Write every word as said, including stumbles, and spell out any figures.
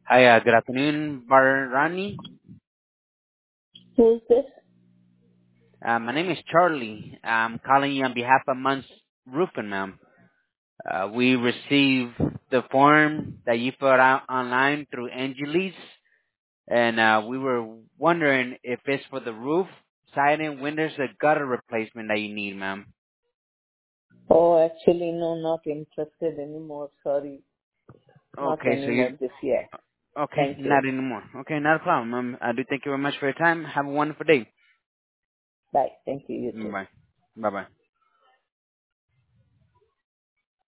Hi, uh, good afternoon, Barani. Who's this? Uh, my name is Charlie. I'm calling you on behalf of Mun's Roofing, ma'am. Uh, we received the form that you put out online through Angeles, and uh, we were wondering if it's for the roof, siding, windows, or gutter replacement that you need, ma'am. Oh, actually, no, not interested anymore. Sorry. Not Okay, so anymore you, this year. okay, Thank you. not anymore. Okay, not a problem, ma'am. I do thank you very much for your time. Have a wonderful day. Bye. Thank you. You too. Bye. Bye-bye.